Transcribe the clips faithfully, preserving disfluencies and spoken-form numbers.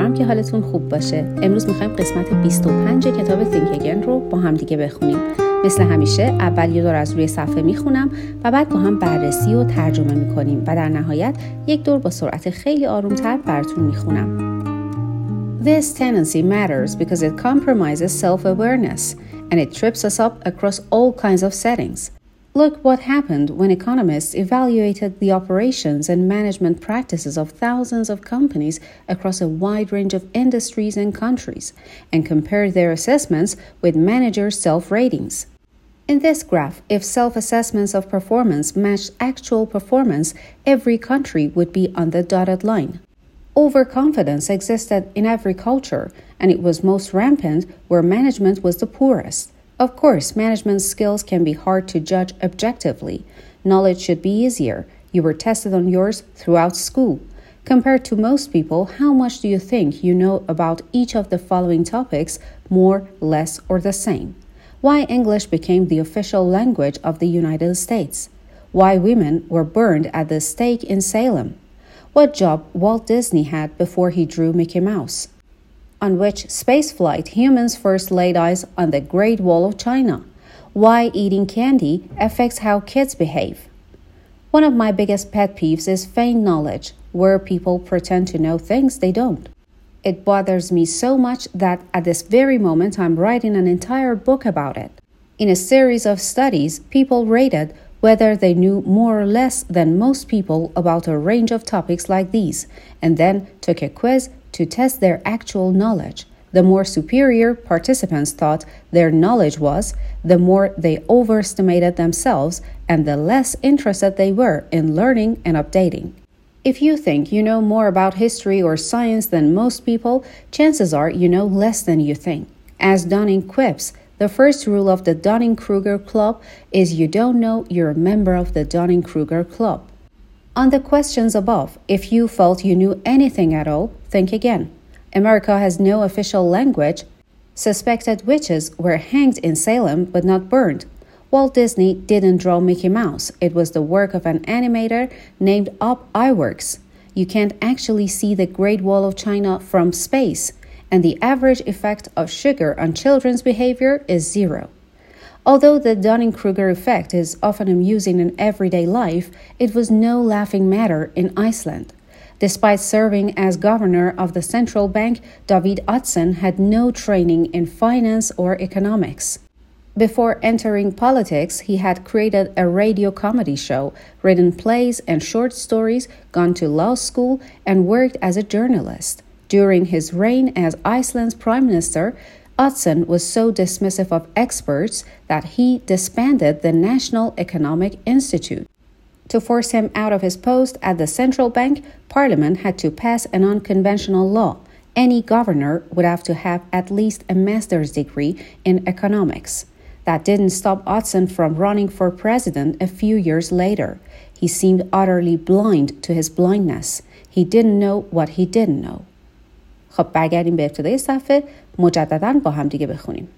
امیدوارم که حالتون خوب باشه. امروز میخوایم قسمت بیست و پنج کتاب Think Again رو با هم دیگه بخونیم. مثل همیشه اول یه دور از روی صفحه میخونم و بعد با هم بررسی و ترجمه میکنیم و در نهایت یک دور با سرعت خیلی آرومتر براتون میخونم. This tendency matters because it compromises self-awareness and it trips us up across all kinds of settings. Look what happened when economists evaluated the operations and management practices of thousands of companies across a wide range of industries and countries and compared their assessments with managers' self-ratings. In this graph, if self-assessments of performance matched actual performance, every country would be on the dotted line. Overconfidence existed in every culture, and it was most rampant where management was the poorest. Of course, management skills can be hard to judge objectively. Knowledge should be easier. You were tested on yours throughout school. Compared to most people, how much do you think you know about each of the following topics, more, less, or the same? Why English became the official language of the United States? Why women were burned at the stake in Salem? What job Walt Disney had before he drew Mickey Mouse? On which spaceflight humans first laid eyes on the Great Wall of China? Why eating candy affects how kids behave? One of my biggest pet peeves is feigned knowledge, where people pretend to know things they don't. It bothers me so much that at this very moment I'm writing an entire book about it. In a series of studies, people rated whether they knew more or less than most people about a range of topics like these, and then took a quiz to test their actual knowledge. The more superior participants thought their knowledge was, the more they overestimated themselves and the less interested they were in learning and updating. If you think you know more about history or science than most people, chances are you know less than you think. As Dunning quips, the first rule of the Dunning-Kruger Club is you don't know you're a member of the Dunning-Kruger Club. On the questions above, if you felt you knew anything at all, think again. America has no official language. Suspected witches were hanged in Salem but not burned. Walt Disney didn't draw Mickey Mouse. It was the work of an animator named Ub Iwerks. You can't actually see the Great Wall of China from space, and the average effect of sugar on children's behavior is zero. Although the Dunning-Kruger effect is often amusing in everyday life, it was no laughing matter in Iceland. Despite serving as governor of the central bank, David Oddsson had no training in finance or economics. Before entering politics, he had created a radio comedy show, written plays and short stories, gone to law school, and worked as a journalist. During his reign as Iceland's prime minister, Oddsson was so dismissive of experts that he disbanded the National Economic Institute. To force him out of his post at the central bank, Parliament had to pass an unconventional law. Any governor would have to have at least a master's degree in economics. That didn't stop Oddsson from running for president a few years later. He seemed utterly blind to his blindness. He didn't know what he didn't know. خب برگردیم به ابتدای صفحه، مجدداً با هم دیگه بخونیم.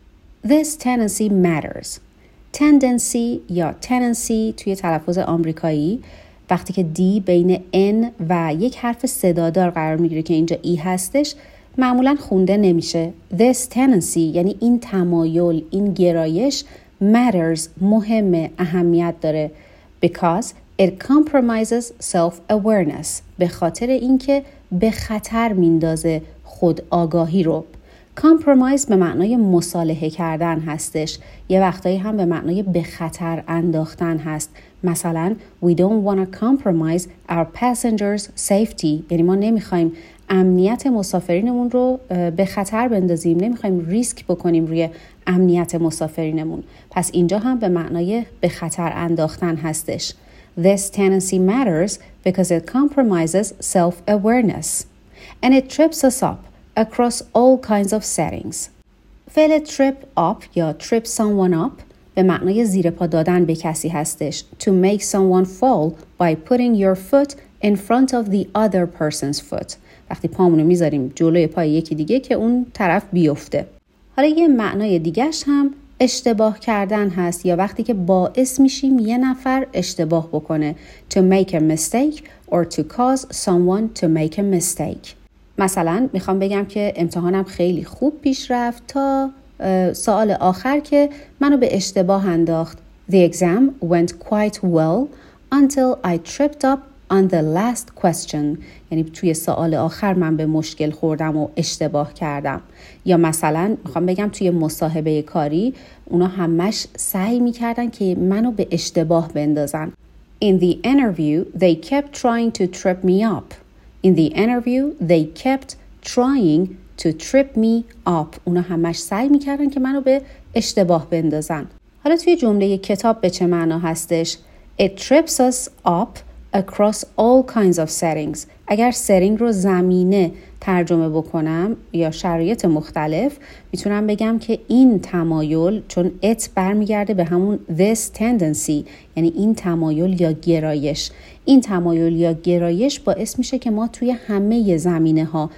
This tendency matters. Tendency یا tendency توی تلفظ آمریکایی وقتی که دی بین N و یک حرف صدادار قرار میگیره که اینجا ای هستش معمولاً خونده نمیشه. This tendency یعنی این تمایل، این گرایش matters، مهمه، اهمیت داره. Because it compromises self-awareness. به خاطر اینکه به خطر میندازه خود آگاهی رو. compromise به معنای مصالحه کردن هستش. یه وقتایی هم به معنای به خطر انداختن هست. مثلا we don't want to compromise our passengers safety. یعنی ما نمیخوایم امنیت مسافرینمون رو به خطر بندازیم، نمیخوایم ریسک بکنیم روی امنیت مسافرینمون. پس اینجا هم به معنای به خطر انداختن هستش. This tendency matters because it compromises self-awareness and it trips us up across all kinds of settings. فعل trip up یا trip someone up به معنای زیر پا دادن به کسی هستش. To make someone fall by putting your foot in front of the other person's foot. وقتی پامونو میذاریم جلوی پای یکی دیگه که اون طرف بیفته. حالا یه معنای دیگهش هم اشتباه کردن هست یا وقتی که باعث میشیم یه نفر اشتباه بکنه. To make a mistake or to cause someone to make a mistake. مثلا میخوام بگم که امتحانم خیلی خوب پیش رفت تا سوال آخر که منو به اشتباه انداخت. The exam went quite well until I tripped up on the last question. یعنی توی سوال آخر من به مشکل خوردم و اشتباه کردم. یا مثلا میخوام بگم توی مصاحبه کاری اونا همش سعی میکردن که منو به اشتباه بندازن. In the interview they kept trying to trip me up. In the interview they kept trying to trip me up. اونا همش سعی میکردن که منو به اشتباه بندازن. حالا توی جمله کتاب به چه معنا هستش؟ It trips us up across all kinds of settings. اگر setting رو زمینه ترجمه بکنم یا شرایط مختلف میتونم بگم که این تمایل، چون it برمیگرده به همون this tendency، یعنی این تمایل یا گرایش، این تمایل یا گرایش باعث میشه که ما توی همه زمینه ها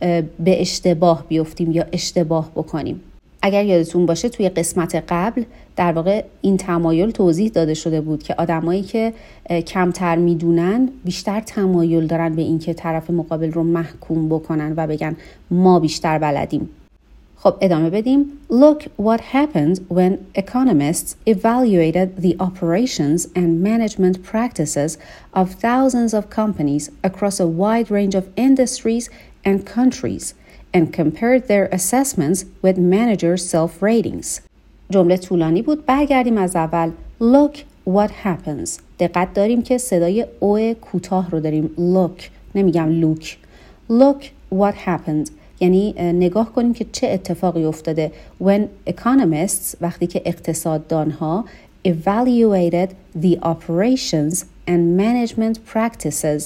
به اشتباه بیفتیم یا اشتباه بکنیم. اگر یادتون باشه توی قسمت قبل در واقع این تمایل توضیح داده شده بود که آدمایی که کمتر میدونن بیشتر تمایل دارن به این که طرف مقابل رو محکوم بکنن و بگن ما بیشتر بلدیم. خب ادامه بدیم. Look what happened when economists evaluated the operations and management practices of thousands of companies across a wide range of industries and countries and compared their assessments with managers' self-ratings. جمله طولانی بود. برگردیم از اول. Look what happens. دقت داریم که صدای او کوتاه رو داریم. Look. نمیگم look. Look what happened. یعنی نگاه کنیم که چه اتفاقی افتاده. When economists، وقتی که اقتصاددانها evaluated the operations and management practices.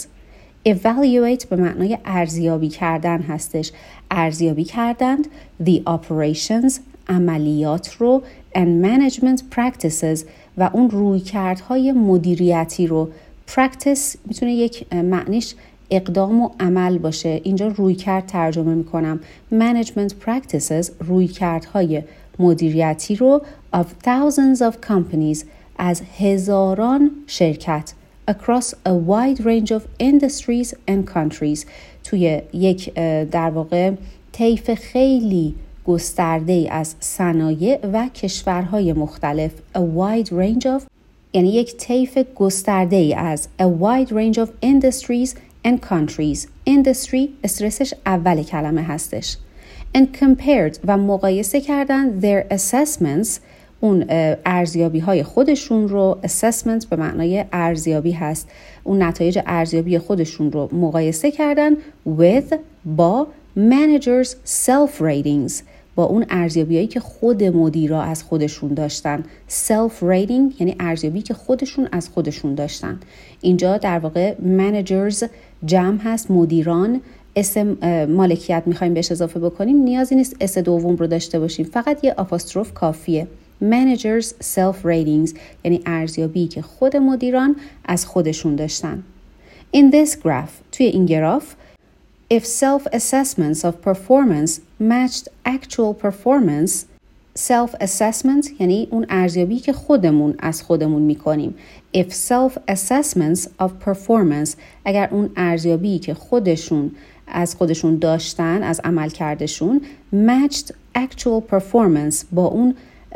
evaluate به معنای ارزیابی کردن هستش. ارزیابی کردند the operations، عملیات رو، and management practices و اون رویکردهای مدیریتی رو. practice میتونه یک معنیش اقدام و عمل باشه. اینجا رویکرد ترجمه میکنم. management practices، رویکردهای مدیریتی رو of thousands of companies، از هزاران شرکت. across a wide range of industries and countries، توی یک در واقع طیف خیلی گسترده از صنایع و کشورهای مختلف. a wide range of یعنی یک طیف گسترده از a wide range of industries and countries. industry استرسش اول کلمه هستش. and compared و مقایسه کردن their assessments، اون ارزیابی های خودشون رو. assessment به معنای ارزیابی هست. اون نتایج ارزیابی خودشون رو مقایسه کردن with با managers self ratings، با اون ارزیابی هایی که خود مدیرا از خودشون داشتن. self rating یعنی ارزیابی که خودشون از خودشون داشتن. اینجا در واقع managers جمع هست، مدیران. اسم مالکیت میخوایم بهش اضافه بکنیم نیازی نیست اس دوم رو داشته باشیم، فقط یه آپوستروف کافیه. managers self ratings یعنی ارزیابی که خود مدیران از خودشون داشتن. in this graph، توی این گراف، if self-assessments of performance matched actual performance. self-assessment یعنی اون ارزیابی که خودمون از خودمون میکنیم. if self-assessments of performance، اگر اون ارزیابی که خودشون از خودشون داشتن، از عملکردشون، matched actual performance، با اون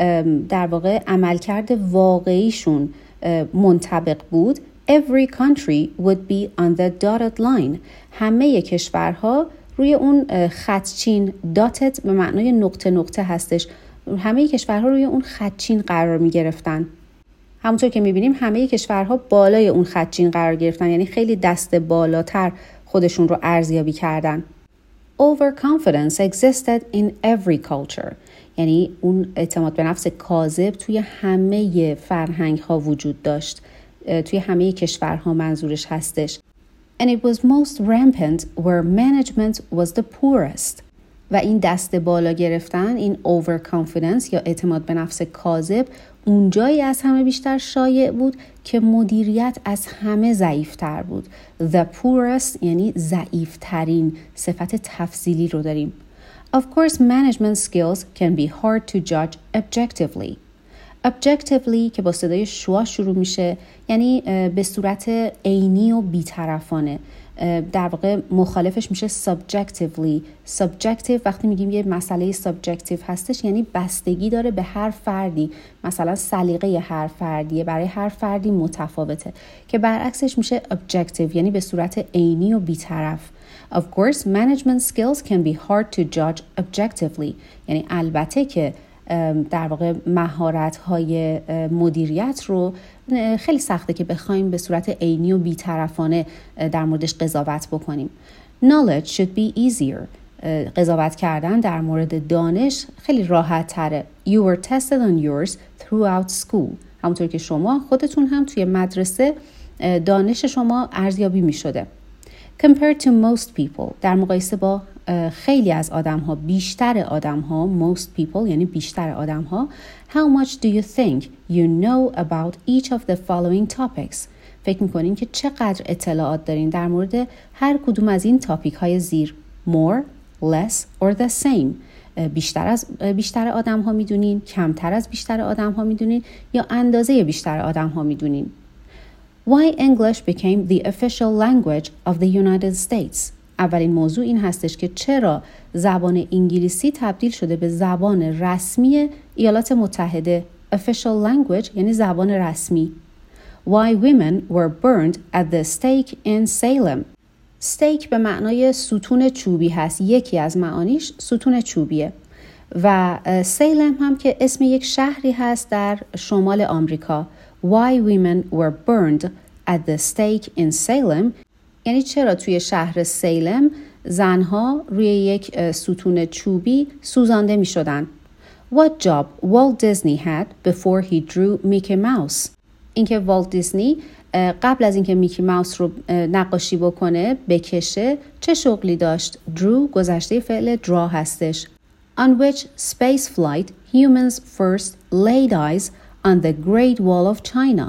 در واقع عملکرد واقعیشون منطبق بود. every country would be on the dotted line. همه کشورها روی اون خطچین، dotted به معنای نقطه نقطه هستش، همه کشورها روی اون خطچین قرار می گرفتن. همونطور که می بینیم همه کشورها بالای اون خطچین قرار گرفتن، یعنی خیلی دست بالاتر خودشون رو ارزیابی کردن. overconfidence existed in every culture، یعنی اون اعتماد به نفس کاذب توی همه فرهنگ ها وجود داشت، توی همه کشورها منظورش هستش. And it was most rampant where management was the poorest. و این دست بالا گرفتن، این overconfidence یا اعتماد به نفس کاذب، اونجایی از همه بیشتر شایع بود که مدیریت از همه ضعیفتر بود. The poorest یعنی ضعیفترین، صفت تفضیلی رو داریم. Of course, management skills can be hard to judge objectively. objectively که با صدای شوا شروع میشه یعنی به صورت عینی و بی‌طرفانه. در واقع مخالفش میشه subjectively. subjective وقتی میگیم یه مسئله subjective هستش یعنی بستگی داره به هر فردی، مثلا سلیقه هر فردیه، برای هر فردی متفاوته، که برعکسش میشه objective یعنی به صورت عینی و بی‌طرف. Of course, management skills can be hard to judge objectively. یعنی البته که در واقع مهارت‌های مدیریت رو خیلی سخته که بخوایم به صورت عینی و بی‌طرفانه در موردش قضاوت بکنیم. Knowledge should be easier. قضاوت کردن در مورد دانش خیلی راحت تره. You were tested on yours throughout school. همونطور که شما خودتون هم توی مدرسه دانش شما ارزیابی می شده. Compared to most people. در مقایسه با خیلی از آدم ها، بیشتر آدم ها، most people یعنی بیشتر آدم ها. How much do you think you know about each of the following topics? فکر میکنین که چقدر اطلاعات دارین در مورد هر کدوم از این تاپیک های زیر؟ More, less or the same. بیشتر از بیشتر آدم ها میدونین، کمتر از بیشتر آدم ها میدونین یا اندازه بیشتر آدم ها میدونین؟ Why English became the official language of the United States? اولین موضوع این هستش که چرا زبان انگلیسی تبدیل شده به زبان رسمی ایالات متحده. Official language یعنی زبان رسمی. Why women were burned at the stake in Salem. stake به معنای ستون چوبی هست. یکی از معانیش ستون چوبیه. و سیلم هم که اسم یک شهری هست در شمال آمریکا. Why women were burned at the stake in Salem یعنی چرا توی شهر سیلم زنها روی یک ستون چوبی سوزانده می شدن. What job Walt Disney had before he drew Mickey Mouse. اینکه والت دیزنی قبل از اینکه میکی ماوس رو نقاشی بکنه، بکشه، چه شغلی داشت؟ drew گذشته فعل draw هستش. On which space flight humans first laid eyes on the Great Wall of China.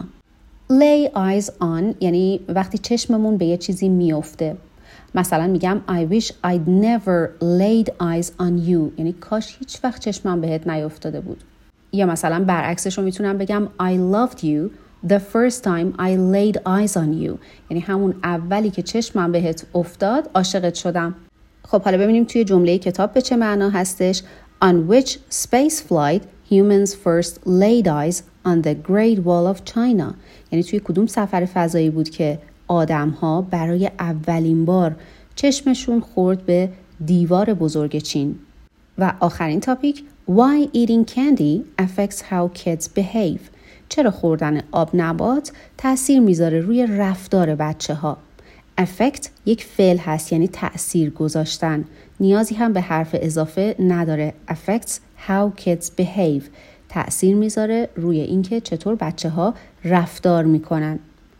lay eyes on یعنی وقتی چشممون به یه چیزی میفته. مثلا میگم I wish I'd never laid eyes on you یعنی کاش هیچ وقت چشمم بهت نیفتاده بود. یا مثلا برعکسش رو میتونم بگم I loved you the first time I laid eyes on you یعنی همون اولی که چشمم بهت افتاد عاشقت شدم. خب حالا ببینیم توی جمله کتاب به چه معنا هستش. On which space flight humans first laid eyes on the Great Wall of China یعنی توی کدوم سفر فضایی بود که آدم‌ها برای اولین بار چشمشون خورد به دیوار بزرگ چین. و آخرین تاپیک Why eating candy affects how kids behave. چرا خوردن آب نبات تأثیر میذاره روی رفتار بچه ها. affect یک فعل هست یعنی تأثیر گذاشتن. نیازی هم به حرف اضافه نداره. affects how kids behave تأثیر میذاره روی اینکه چطور بچه ها رفتار میکنن.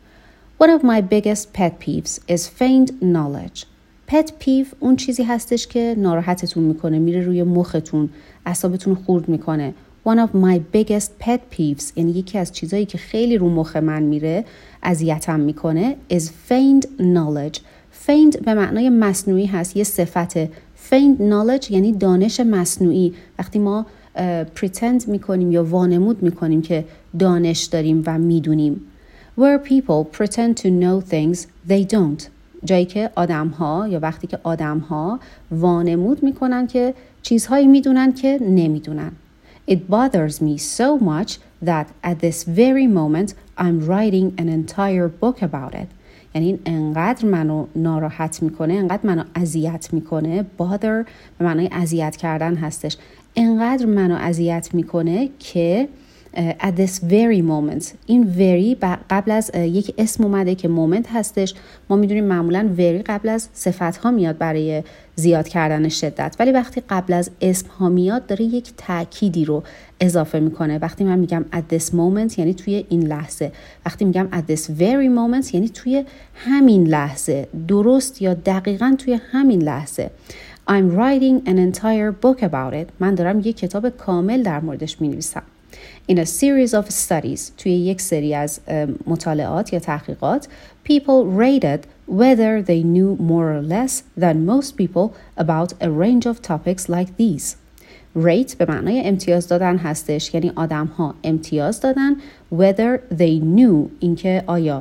One of my biggest pet peeves is feigned knowledge. pet peeve اون چیزی هستش که ناراحتتون میکنه، میره روی مختون، اعصابتون خورد میکنه. One of my biggest pet peeves یعنی یکی از چیزایی که خیلی رو مخ من میره، اذیتم میکنه is feigned knowledge. feigned به معنای مصنوعی هست، یه صفته. feigned knowledge یعنی دانش مصنوعی. وقتی ما pretend میکنیم یا وانمود میکنیم که دانش داریم و میدونیم. Where people pretend to know things they don't. جایی که آدم‌ها یا وقتی که آدم‌ها وانمود میکنن که چیزهایی میدونن که نمیدونن. It bothers me so much that at this very moment I'm writing an entire book about it. یعنی این انقدر منو ناراحت میکنه، انقدر منو اذیت میکنه. bother به معنای اذیت کردن هستش. انقدر منو اذیت میکنه که at this very moment. این very قبل از یک اسم اومده که moment هستش. ما میدونیم معمولا very قبل از صفت ها میاد برای زیاد کردن شدت، ولی وقتی قبل از اسم ها میاد داره یک تأکیدی رو اضافه میکنه. وقتی من میگم at this moment یعنی توی این لحظه، وقتی میگم at this very moment یعنی توی همین لحظه، درست یا دقیقاً توی همین لحظه. I'm writing an entire book about it. من دارم یک کتاب کامل در موردش مینویسم. In a series of studies, توی یک سری از مطالعات یا تحقیقات, people rated whether they knew more or less than most people about a range of topics like these. rate به معنای امتیاز دادن هستش، یعنی آدم ها امتیاز دادن. whether they knew اینکه آیا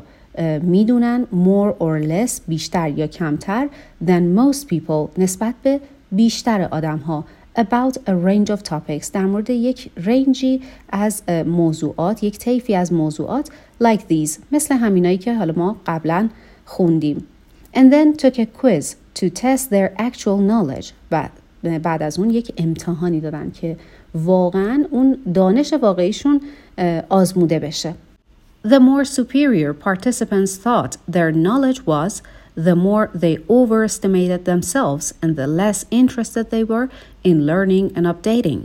میدونن more or less بیشتر یا کمتر than most people نسبت به بیشتر آدم ها about a range of topics در مورد یک رنجی از موضوعات، یک طیفی از موضوعات like these مثل همینایی که حالا ما قبلا خوندیم. And then took a quiz to test their actual knowledge و بعد از اون یک امتحانی دادن که واقعا اون دانش واقعیشون آزموده بشه. The more superior participants thought their knowledge was, the more they overestimated themselves and the less interested they were in learning and updating.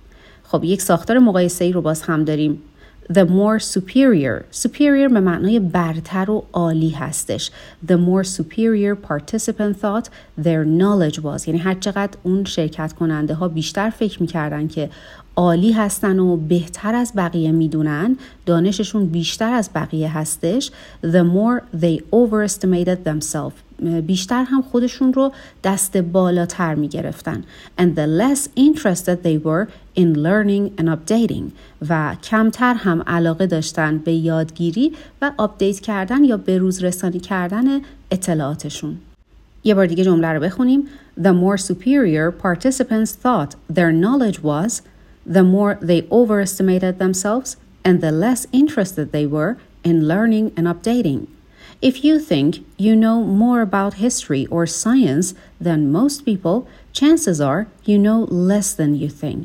خب یک ساختار مقایسه‌ای رو باز هم داریم. The more superior. Superior به معنای برتر و عالی هستش. The more superior participant thought their knowledge was. یعنی هر چقدر اون شرکت کننده ها بیشتر فکر میکردن که عالی هستن و بهتر از بقیه میدونن، دانششون بیشتر از بقیه هستش. The more they overestimated themselves. بیشتر هم خودشون رو دست بالاتر می گرفتن. And the less interested they were in learning and updating. و کمتر هم علاقه داشتن به یادگیری و آپدیت کردن یا به روز رسانی کردن اطلاعاتشون. یه بار دیگه جمله رو بخونیم. The more superior participants thought their knowledge was, the more they overestimated themselves and the less interested they were in learning and updating. If you think you know more about history or science than most people, chances are you know less than you think.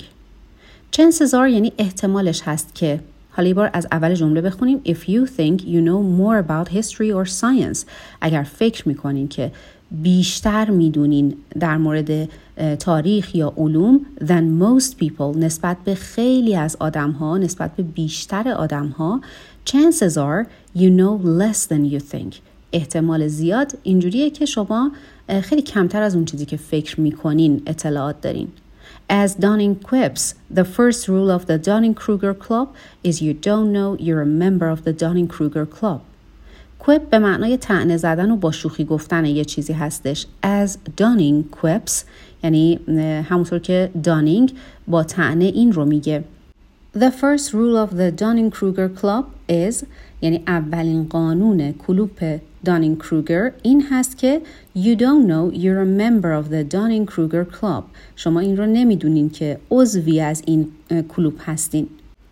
Chances are یعنی احتمالش هست که. حالا یه بار از اول جمله بخونیم. If you think you know more about history or science. اگر فکر میکنین که بیشتر میدونین در مورد تاریخ یا علوم than most people نسبت به خیلی از آدم ها، نسبت به بیشتر آدم ها، chances are you know less than you think. احتمال زیاد اینجوریه که شما خیلی کمتر از اون چیزی که فکر میکنین اطلاعات دارین. As Dunning quips, the first rule of the Dunning-Kruger Club is you don't know you're a member of the Dunning-Kruger Club. quip به معنای طعنه زدن و با شوخی گفتن یه چیزی هستش. As Dunning quips یعنی همونطور که دانینگ با طعنه این رو میگه. The first rule of the Dunning-Kruger Club is یعنی اولین قانون کلوپ دانینگ-کروگر این هست که You don't know you're a member of the Dunning-Kruger Club. شما این رو نمیدونین که عضوی از این کلوپ هستین.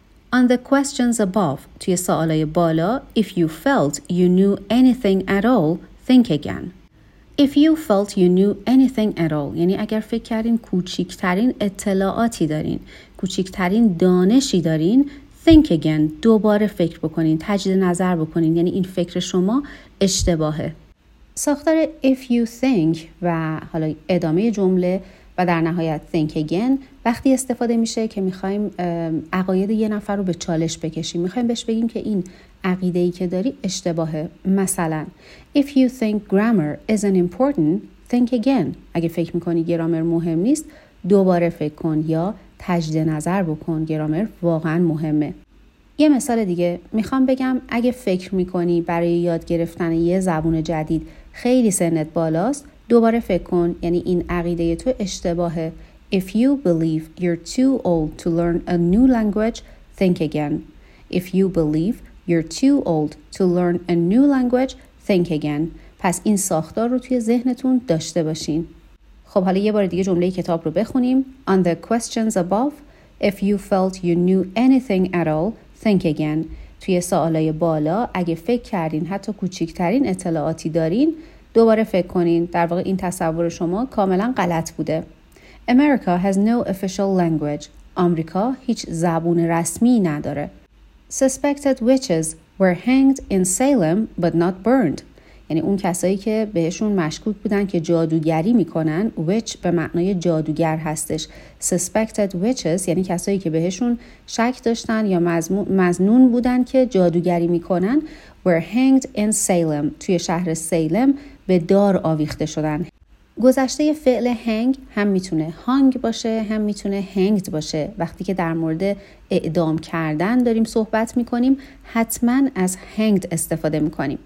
On the questions above توی سوالای بالا If you felt you knew anything at all, think again. If you felt you knew anything at all یعنی اگر فکر کردین کوچکترین اطلاعاتی دارین، کوچکترین دانشی دارین، think again دوباره فکر بکنین، تجدید نظر بکنین، یعنی این فکر شما اشتباهه. ساختار if you think و حالا ادامه جمله و در نهایت think again وقتی استفاده میشه که میخوایم عقاید یه نفر رو به چالش بکشیم، میخوایم بهش بگیم که این عقیده‌ای که داری اشتباهه. مثلا if you think grammar isn't important, think again. اگه فکر میکنی گرامر مهم نیست دوباره فکر کن یا تجدید نظر بکن، گرامر واقعا مهمه. یه مثال دیگه میخوام بگم اگه فکر میکنی برای یاد گرفتن یه زبون جدید خیلی سنت بالاست دوباره فکر کن، یعنی این عقیده تو اشتباهه. If you believe you're too old to learn a new language, think again. If you believe you're too old to learn a new language, think again. پس این ساختار رو توی ذهنتون داشته باشین. خب حالا یه بار دیگه جمله کتاب رو بخونیم. On the questions above, if you felt you knew anything at all, think again. توی سوالای بالا اگه فکر کردین حتی کوچکترین اطلاعاتی دارین دوباره فکر کنین. در واقع این تصور شما کاملا غلط بوده. America has no official language. آمریکا هیچ زبون رسمی نداره. Suspected witches were hanged in Salem but not burned. یعنی اون کسایی که بهشون مشکوک بودن که جادوگری میکنن، witch به معنای جادوگر هستش. Suspected witches یعنی کسایی که بهشون شک داشتن یا مظنون بودن که جادوگری میکنن were hanged in Salem. توی شهر سیلم به دار آویخته شدن. گذشته فعل hang هم میتونه hang باشه هم میتونه hanged باشه. وقتی که در مورد اعدام کردن داریم صحبت میکنیم حتما از hanged استفاده میکنیم.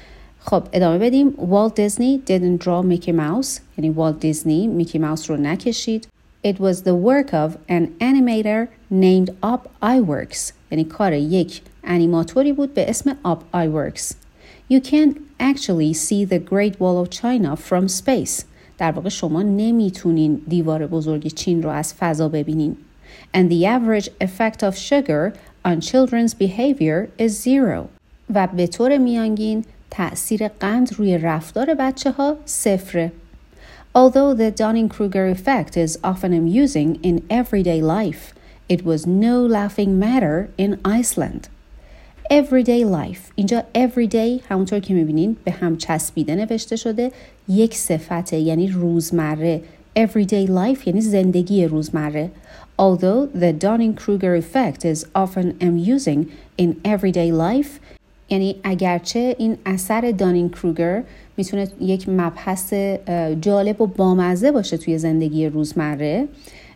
خب ادامه بدیم. Walt Disney didn't draw Mickey Mouse یعنی والت دیزنی میکی ماوس رو نکشید. It was the work of an animator named Up Iwerks. یعنی کار یک انیماتوری بود به اسم Up Iwerks. You can't actually see the Great Wall of China from space. در واقع شما نمیتونین دیوار بزرگ چین رو از فضا ببینین. And the average effect of sugar on children's behavior is zero. و به طور میانگین تأثیر قند روی رفتار بچه ها صفره. Although the Dunning-Kruger effect is often amusing in everyday life, it was no laughing matter in Iceland. Everyday life. اینجا everyday همونطور که میبینین به هم چسبیده نوشته شده، یک صفته یعنی روزمره. Everyday life یعنی زندگی روزمره. Although the Dunning-Kruger effect is often amusing in everyday life, یعنی اگرچه این اثر دانینگ-کروگر میتونه یک مبحث جالب و بامزه باشه توی زندگی روزمره،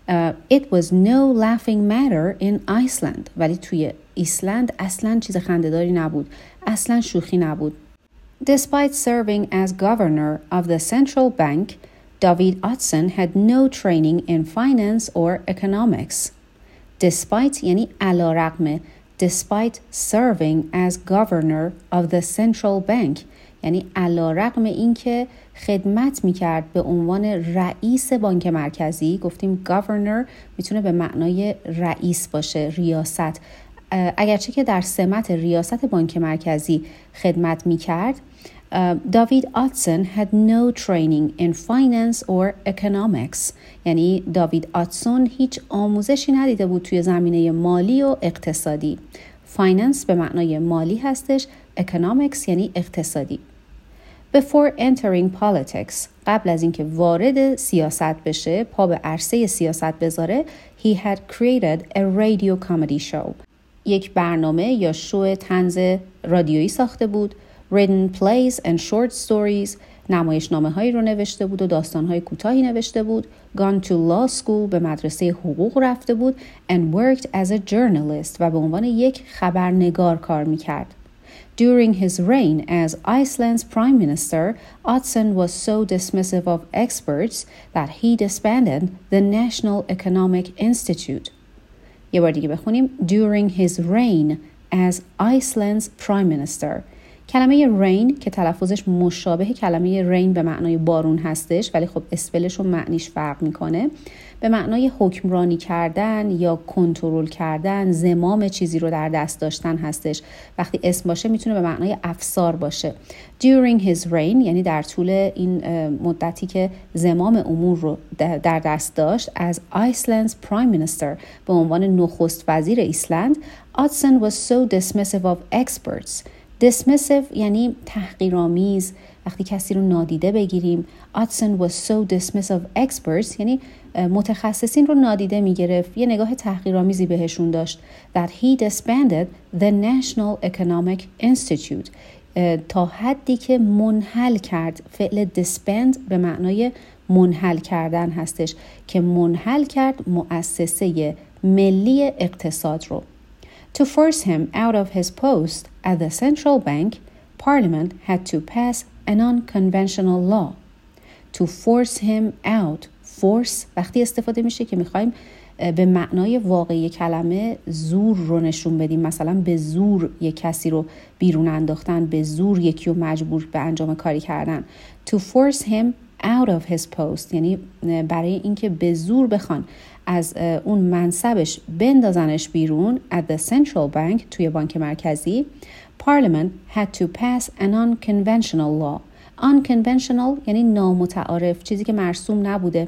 it was no laughing matter in Iceland. ولی توی ایسلند اصلاً چیز خنده‌داری نبود، اصلاً شوخی نبود. Despite serving as governor of the central bank, David Odson had no training in finance or economics. Despite یعنی علی رغم. Despite serving as governor of the central bank، یعنی علی رغم اینکه خدمت میکرد به عنوان رئیس بانک مرکزی. گفتیم governor میتونه به معنای رئیس باشه، ریاست. اگرچه که در سمت ریاست بانک مرکزی خدمت میکرد، داوید آتسون had no training in finance or economics. یعنی داوید آتسون هیچ آموزشی ندیده بود توی زمینه مالی و اقتصادی. finance به معنای مالی هستش، economics یعنی اقتصادی. Before entering politics، قبل از اینکه وارد سیاست بشه، پا به عرصه سیاست بذاره، he had created a radio comedy show. یک برنامه یا شو طنز رادیویی ساخته بود. written plays and short stories، نمایشنامه هایی رو نوشته بود و داستان های کوتاهی نوشته بود. gone to law school، به مدرسه حقوق رفته بود. and worked as a journalist، و به عنوان یک خبرنگار کار میکرد. During his reign as Iceland's prime minister, Odson was so dismissive of experts that he disbanded the National Economic Institute. یه بار دیگه بخونیم. During his reign as Iceland's prime minister. کلمه رین که تلفظش مشابه کلمه رین به معنای بارون هستش، ولی خب اسپلش و معنیش فرق میکنه. به معنای حکمرانی کردن یا کنترل کردن، زمام چیزی رو در دست داشتن هستش. وقتی اسم باشه میتونه به معنای افسار باشه. During his reign یعنی در طول این مدتی که زمام امور رو در دست داشت، as Iceland's prime minister، به عنوان نخست وزیر ایسلند، Odson was so dismissive of experts. dismissive یعنی تحقیرآمیز، وقتی کسی رو نادیده بگیریم. Odson was so dismissive of experts یعنی متخصصین رو نادیده میگرفت، یه نگاه تحقیرآمیزی بهشون داشت. that he disbanded the National Economic Institute، تا حدی که منحل کرد. فعل disband به معنای منحل کردن هستش که منحل کرد مؤسسه ملی اقتصاد رو. To force him out of his post at the central bank, Parliament had to pass an unconventional law. To force him out. Force وقتی استفاده میشه که میخوایم به معنای واقعی کلمه زور رو نشون بدیم. مثلا به زور یک کسی رو بیرون انداختن، به زور یکی رو مجبور به انجام کاری کردن. To force him out of his post یعنی برای اینکه به زور بخوان از اون منصبش بندازنش بیرون. at the central bank توی بانک مرکزی. Parliament had to pass an unconventional law. unconventional یعنی نامتعارف، چیزی که مرسوم نبوده.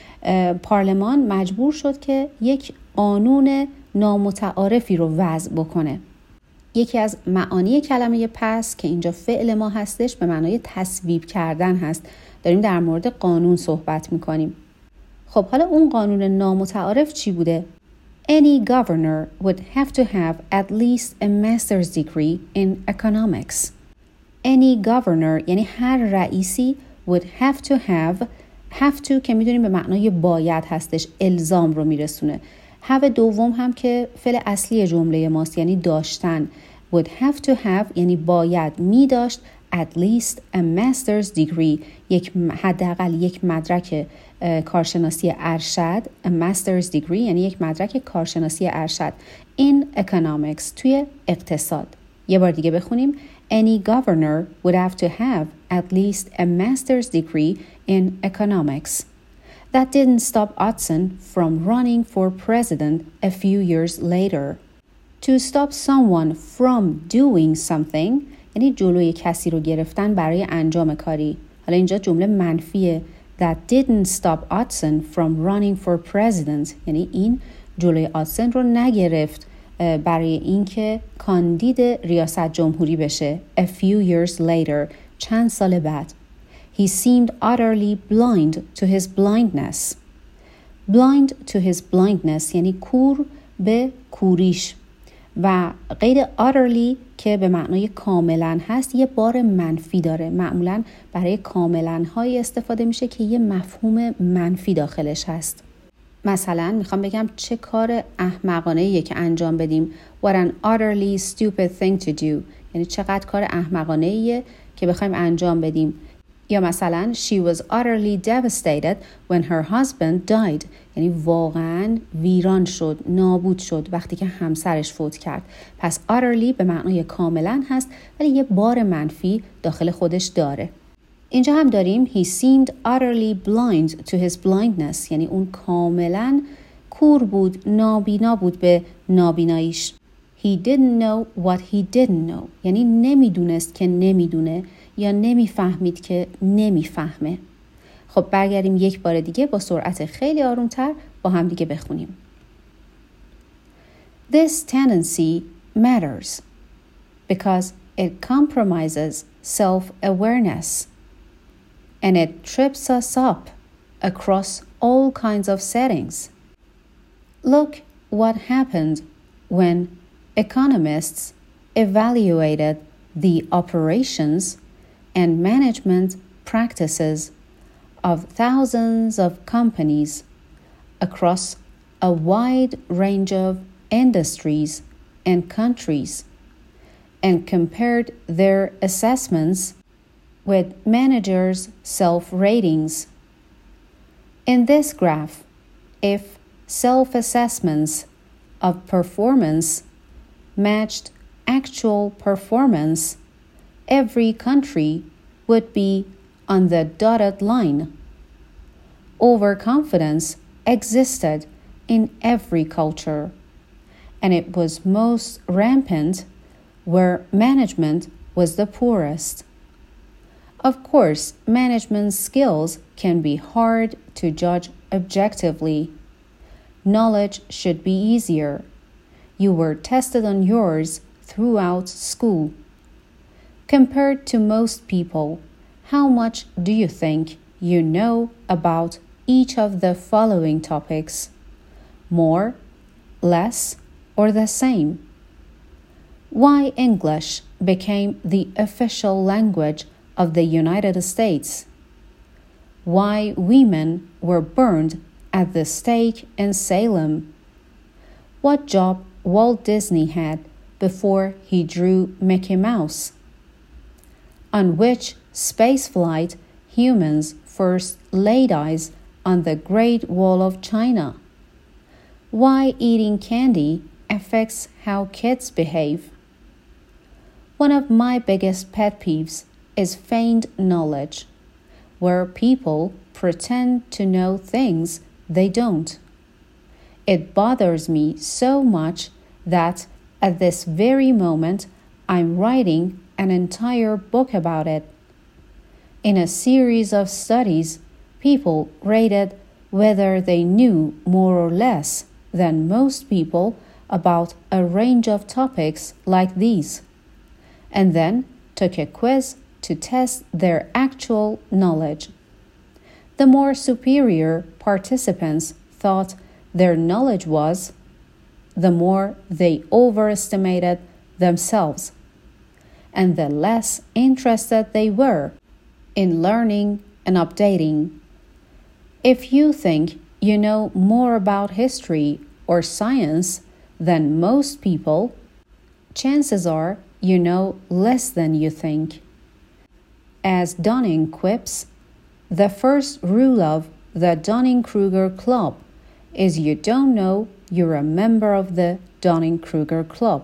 پارلمان مجبور شد که یک قانون نامتعارفی رو وضع بکنه. یکی از معانی کلمه پس که اینجا فعل ما هستش به معنای تصویب کردن هست. داریم در مورد قانون صحبت میکنیم. خب حالا اون قانون نامتعارف چی بوده؟ Any governor would have to have at least a master's degree in economics. Any governor یعنی هر رئیسی would have to have have to که میدونیم به معنای باید هستش، الزام رو میرسونه. have دوم هم که فعل اصلی جمله ماست یعنی داشتن. would have to have یعنی باید می داشت at least a master's degree یک حداقل یک مدرک کارشناسی ارشد a master's degree یعنی یک مدرک کارشناسی ارشد in economics توی اقتصاد. یه بار دیگه بخونیم Any governor would have to have at least a master's degree in economics. That didn't stop Hudson from running for president a few years later. To stop someone from doing something یعنی جلوی کسی رو گرفتن برای انجام کاری. حالا اینجا جمله منفیه. That didn't stop Hudson from running for president یعنی این جلوی آتسن رو نگرفت برای اینکه کاندید ریاست جمهوری بشه. A few years later چند سال بعد. He seemed utterly blind to his blindness. Blind to his blindness یعنی کور به کوریش و غیر utterly که به معنای کاملا هست یه بار منفی داره. معمولا برای کاملا های استفاده میشه که یه مفهوم منفی داخلش هست. مثلا میخوام بگم چه کار احمقانه یه که انجام بدیم. What an utterly stupid thing to do یعنی چقدر کار احمقانه یه که بخوایم انجام بدیم. یا مثلا she was utterly devastated when her husband died یعنی واقعا ویران شد، نابود شد وقتی که همسرش فوت کرد. پس utterly به معنای کاملا هست ولی یه بار منفی داخل خودش داره. اینجا هم داریم he seemed utterly blind to his blindness یعنی اون کاملا کور بود، نابینا بود به نابیناییش. He didn't know what he didn't know یعنی نمیدونست که نمیدونه یا نمیفهمید که نمیفهمه. خب برگردیم یک بار دیگه با سرعت خیلی آرومتر با هم دیگه بخونیم. This tendency matters because it compromises self-awareness and it trips us up across all kinds of settings. Look what happened when economists evaluated the operations and management practices of thousands of companies across a wide range of industries and countries and compared their assessments with managers' self-ratings. In this graph, if self-assessments of performance matched actual performance, every country would be on the dotted line. Overconfidence existed in every culture, and it was most rampant where management was the poorest. Of course, management skills can be hard to judge objectively. Knowledge should be easier. You were tested on yours throughout school. Compared to most people, how much do you think you know about each of the following topics? More, less, or the same? Why English became the official language of the United States? Why women were burned at the stake in Salem? What job Walt Disney had before he drew Mickey Mouse? On which spaceflight humans first laid eyes on the Great Wall of China? Why eating candy affects how kids behave? One of my biggest pet peeves is feigned knowledge, where people pretend to know things they don't. It bothers me so much that at this very moment I'm writing an entire book about it. In a series of studies, people rated whether they knew more or less than most people about a range of topics like these, and then took a quiz to test their actual knowledge. The more superior participants thought their knowledge was, the more they overestimated themselves, and the less interested they were in learning and updating. If you think you know more about history or science than most people, chances are you know less than you think. As Dunning quips, the first rule of the Dunning-Kruger Club is you don't know you're a member of the Dunning-Kruger Club.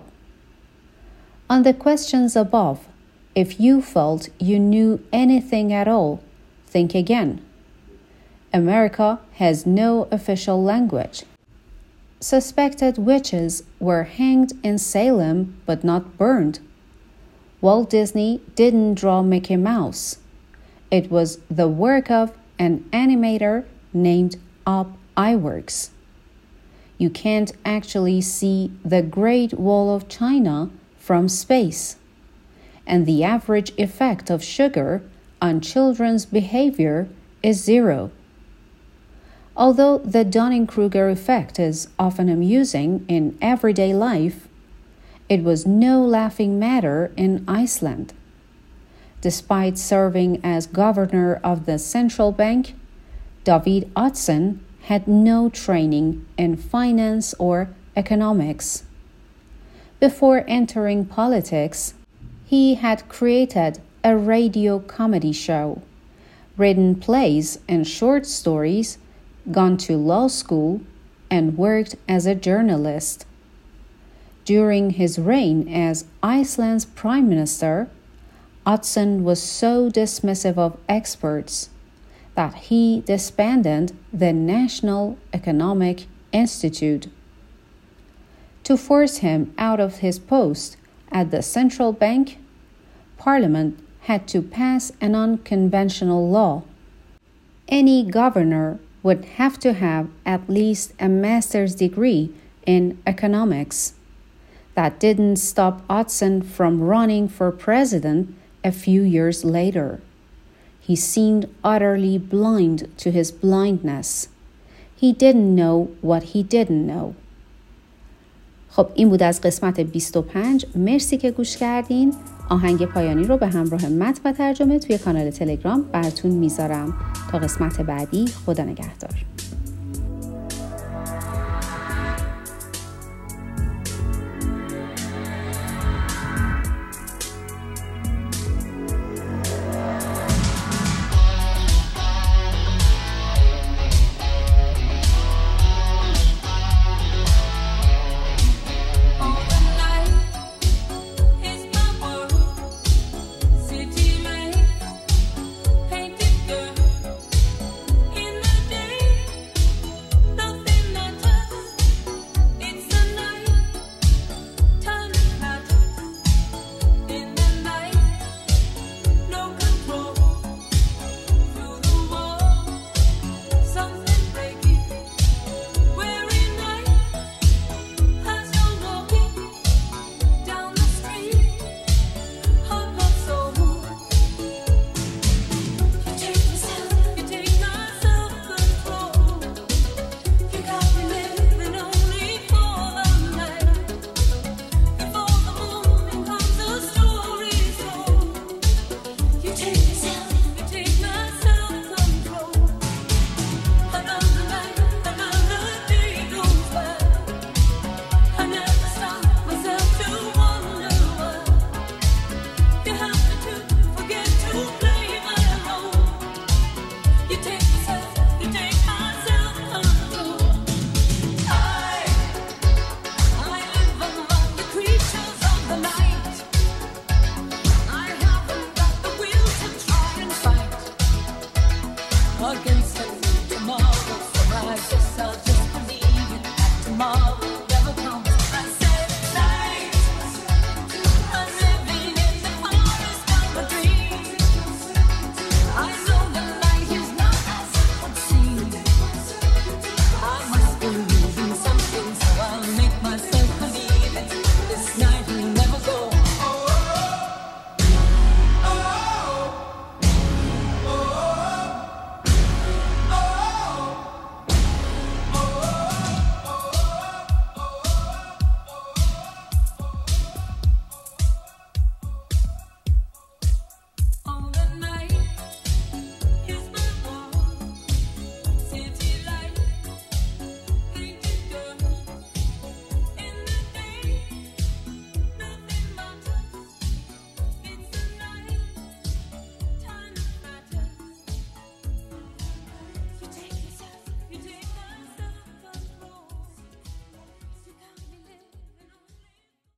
On the questions above, if you felt you knew anything at all, think again. America has no official language. Suspected witches were hanged in Salem but not burned. Walt Disney didn't draw Mickey Mouse. It was the work of an animator named Ub Iwerks. You can't actually see the Great Wall of China from space, and the average effect of sugar on children's behavior is zero. Although the Dunning-Kruger effect is often amusing in everyday life, it was no laughing matter in Iceland. Despite serving as governor of the central bank, David Oddsson had no training in finance or economics. Before entering politics, he had created a radio comedy show, written plays and short stories, gone to law school, and worked as a journalist. During his reign as Iceland's prime minister, Oddsson was so dismissive of experts that he disbanded the National Economic Institute. To force him out of his post at the central bank, Parliament had to pass an unconventional law. Any governor would have to have at least a master's degree in economics. That didn't stop Oddsson from running for president a few years later. He seemed utterly blind to his blindness. He didn't know what he didn't know. خب این بود از قسمت بیست و پنج. مرسی که گوش کردین. آهنگ پایانی رو به همراه متن و ترجمه توی کانال تلگرام براتون میذارم. تا قسمت بعدی، خدا نگهدار. Against tomorrow, so I guess I'll just believe it at tomorrow.